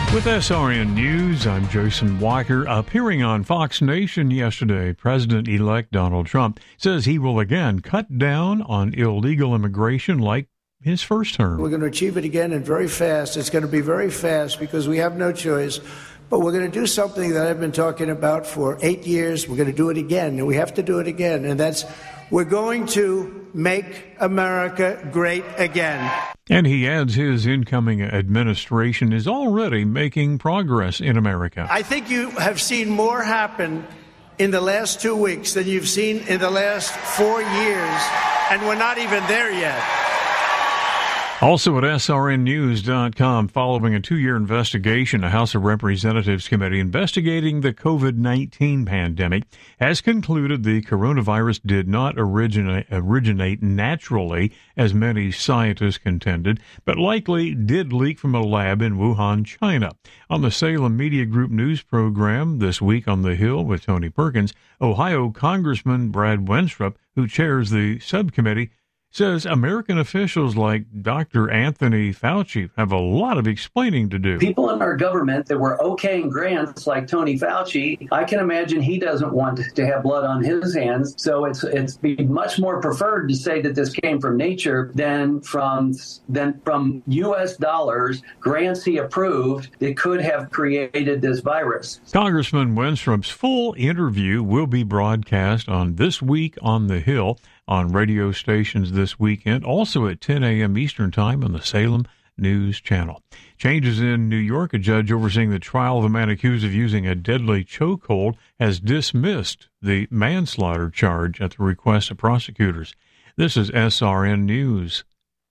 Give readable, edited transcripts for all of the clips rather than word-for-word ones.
With SRN News, I'm Jason Walker. Appearing on Fox Nation yesterday, President-elect Donald Trump says he will again cut down on illegal immigration like his first term. We're going to achieve it again and very fast. It's going to be very fast because we have no choice. But we're going to do something that I've been talking about for 8 years. We're going to do it again, and we have to do it again. And that's we're going to make America great again. And he adds his incoming administration is already making progress in America. I think you have seen more happen in the last 2 weeks than you've seen in the last 4 years, and we're not even there yet. Also at srnnews.com, following a 2-year investigation, a House of Representatives committee investigating the COVID-19 pandemic has concluded the coronavirus did not originate naturally, as many scientists contended, but likely did leak from a lab in Wuhan, China. On the Salem Media Group news program This Week on the Hill with Tony Perkins, Ohio Congressman Brad Wenstrup, who chairs the subcommittee, says American officials like Dr. Anthony Fauci have a lot of explaining to do. People in our government that were okaying grants like Tony Fauci, I can imagine he doesn't want to have blood on his hands. So it's be much more preferred to say that this came from nature than from U.S. dollars, grants he approved that could have created this virus. Congressman Wenstrup's full interview will be broadcast on This Week on the Hill on radio stations this weekend, also at 10 a.m. Eastern Time on the Salem News Channel. Changes in New York. A judge overseeing the trial of a man accused of using a deadly chokehold has dismissed the manslaughter charge at the request of prosecutors. This is SRN News.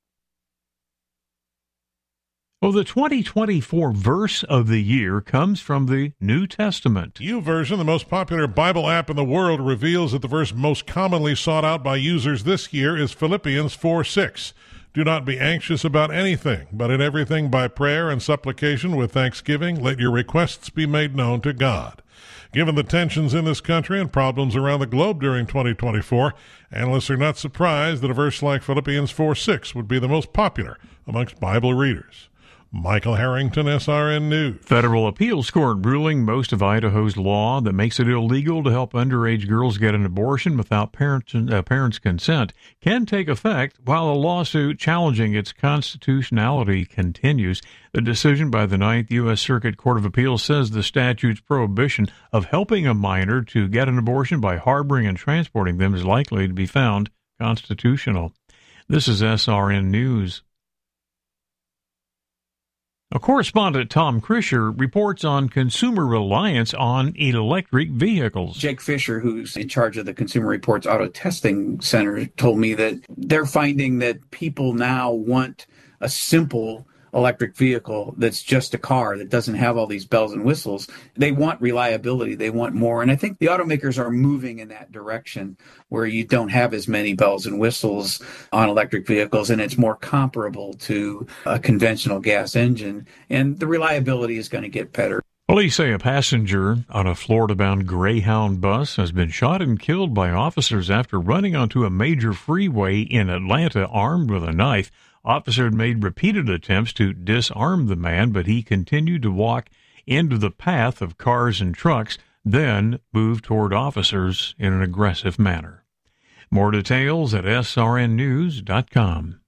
Well, the 2024 verse of the year comes from the New Testament. YouVersion, the most popular Bible app in the world, reveals that the verse most commonly sought out by users this year is Philippians 4:6. Do not be anxious about anything, but in everything by prayer and supplication with thanksgiving, let your requests be made known to God. Given the tensions in this country and problems around the globe during 2024, analysts are not surprised that a verse like Philippians 4:6 would be the most popular amongst Bible readers. Michael Harrington, SRN News. Federal appeals court ruling most of Idaho's law that makes it illegal to help underage girls get an abortion without parents' consent can take effect while a lawsuit challenging its constitutionality continues. The decision by the Ninth U.S. Circuit Court of Appeals says the statute's prohibition of helping a minor to get an abortion by harboring and transporting them is likely to be found constitutional. This is SRN News. A correspondent, Tom Krischer, reports on consumer reliance on electric vehicles. Jake Fisher, who's in charge of the Consumer Reports Auto Testing Center, told me that they're finding that people now want a simple electric vehicle that's just a car that doesn't have all these bells and whistles. They want reliability. They want more. And I think the automakers are moving in that direction where you don't have as many bells and whistles on electric vehicles, and it's more comparable to a conventional gas engine. And the reliability is going to get better. Police say a passenger on a Florida-bound Greyhound bus has been shot and killed by officers after running onto a major freeway in Atlanta armed with a knife. Officers made repeated attempts to disarm the man, but he continued to walk into the path of cars and trucks, then moved toward officers in an aggressive manner. More details at srnnews.com.